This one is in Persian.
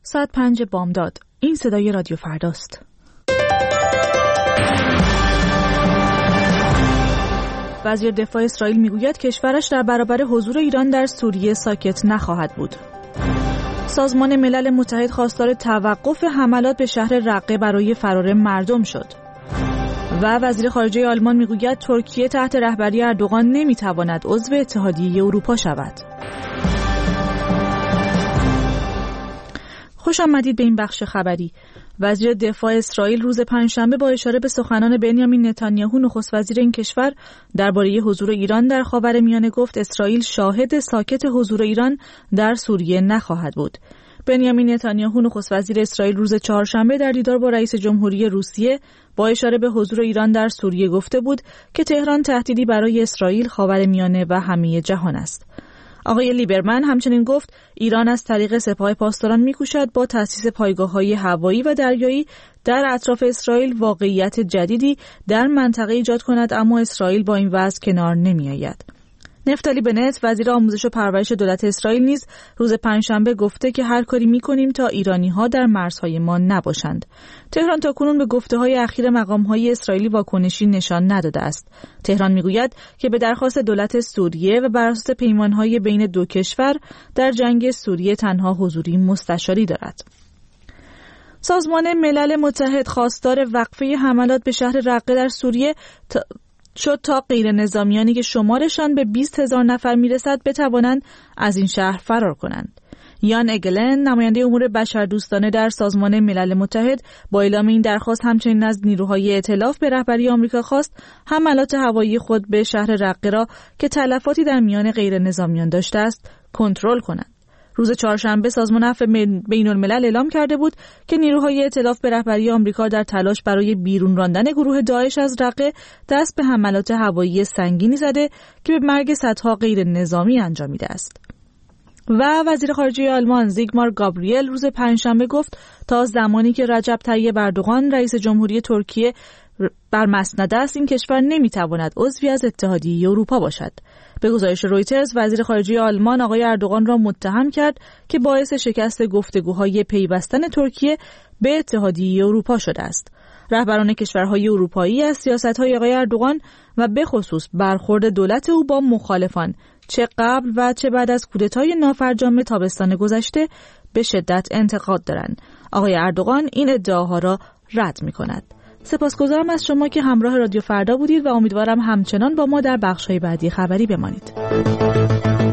ساعت 5 بامداد. این صدای رادیو فرداست. وزیر دفاع اسرائیل میگوید کشورش در برابر حضور ایران در سوریه ساکت نخواهد بود. سازمان ملل متحد خواستار توقف حملات به شهر رقه برای فرار مردم شد. و وزیر خارجه آلمان میگوید ترکیه تحت رهبری اردوغان نمیتواند عضو اتحادیه اروپا شود. خوش آمدید به این بخش خبری. وزیر دفاع اسرائیل روز پنجشنبه با اشاره به سخنان بنیامین نتانیاهو نخست وزیر این کشور درباره حضور ایران در خاورمیانه گفت اسرائیل شاهد ساکت حضور ایران در سوریه نخواهد بود. بنیامین نتانیاهو نخست وزیر اسرائیل روز چهارشنبه در دیدار با رئیس جمهوری روسیه با اشاره به حضور ایران در سوریه گفته بود که تهران تهدیدی برای اسرائیل، خاورمیانه و همه جهان است. آقای لیبرمن همچنین گفت ایران از طریق سپاه پاسداران می‌کوشد با تأسیس پایگاه‌های هوایی و دریایی در اطراف اسرائیل واقعیت جدیدی در منطقه ایجاد کند، اما اسرائیل با این وضع کنار نمی‌آید. نفتالی بنت وزیر آموزش و پرورش دولت اسرائیل نیز روز پنجشنبه گفته که هر کاری می‌کنیم تا ایرانی‌ها در مرزهای ما نباشند. تهران تاکنون به گفته‌های اخیر مقام‌های اسرائیلی واکنشی نشان نداده است. تهران می‌گوید که به درخواست دولت سوریه و بر اساس پیمان‌های بین دو کشور در جنگ سوریه تنها حضوری مستشاری دارد. سازمان ملل متحد خواستار وقفه حملات به شهر رقه در سوریه شد تا غیر نظامیانی که شمارشان به 20,000 نفر میرسد بتوانند از این شهر فرار کنند. یان اگلن نماینده امور بشردوستانه در سازمان ملل متحد با اعلام این درخواست همچنین از نیروهای ائتلاف به رهبری آمریکا خواست حملات هوایی خود به شهر رقه را که تلفاتی در میان غیر نظامیان داشته است کنترل کنند. روز چهارشنبه سازمان عفو بین‌الملل اعلام کرده بود که نیروهای ائتلاف به رهبری آمریکا در تلاش برای بیرون راندن گروه داعش از رقه دست به حملات هوایی سنگینی زده که به مرگ صدها غیر نظامی انجامیده است. و وزیر خارجه آلمان زیگمار گابریل روز پنجشنبه گفت تا زمانی که رجب طیب اردوغان رئیس جمهوری ترکیه بر مسند است این کشور نمیتواند عضوی از اتحادیه اروپا باشد. به گزارش رویترز وزیر خارجه آلمان آقای اردوغان را متهم کرد که باعث شکست گفتگوهای پیوستن ترکیه به اتحادیه اروپا شده است. رهبران کشورهای اروپایی از سیاست‌های آقای اردوغان و به خصوص برخورد دولت او با مخالفان چه قبل و چه بعد از کودتای نافرجام تابستان گذشته به شدت انتقاد دارند. آقای اردوغان این ادعاها را رد می‌کند. سپاسگزارم از شما که همراه رادیو فردا بودید و امیدوارم همچنان با ما در بخش‌های بعدی خبری بمانید.